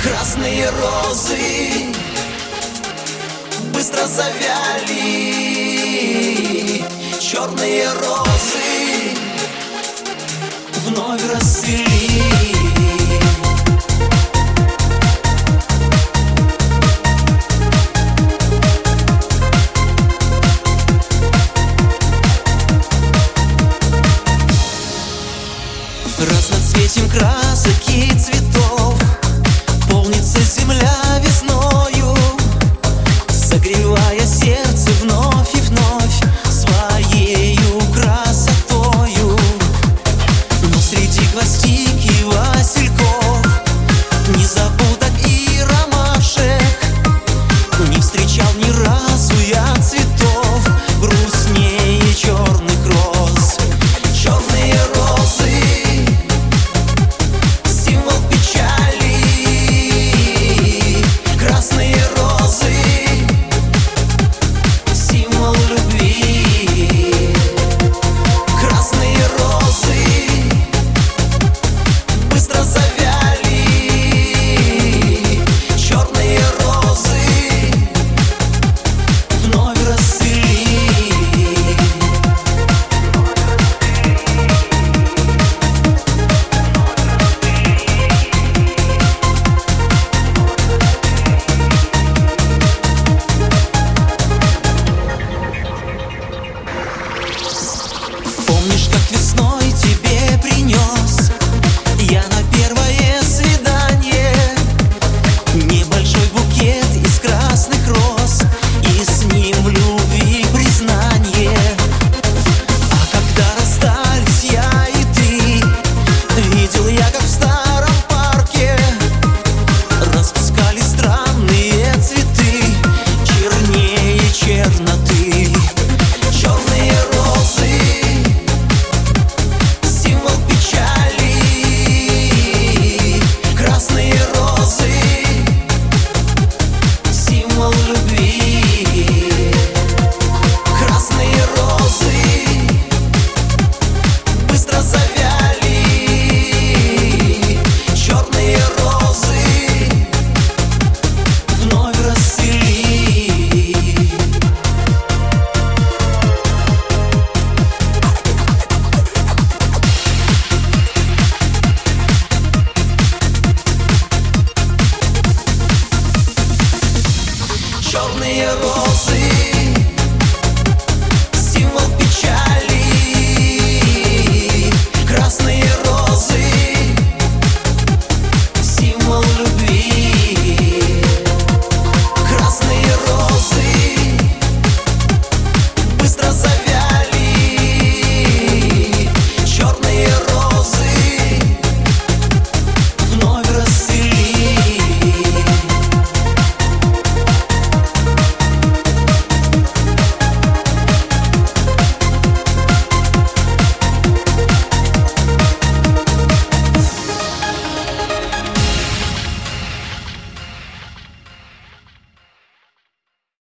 Красные розы быстро завяли, черные розы вновь расцвели. Разноцветием красок и цветов полнится земля весною, согревая сердце вновь и вновь своею красотою. Но среди гвоздик и васильков, незабудок и ромашек, не встречал ни разу я цветов грустнее черных роз. Черные розы помнишь, как весной тебе принес я на первое свидание небольшой букет из красных роз, и с ним в любви признание. А когда расстались я и ты, видел я, как в старом парке распускались странные цветы, чернее черноты. Черные розы черные розы, символ печали. Красные розы, символ любви. Красные розы быстро завяли.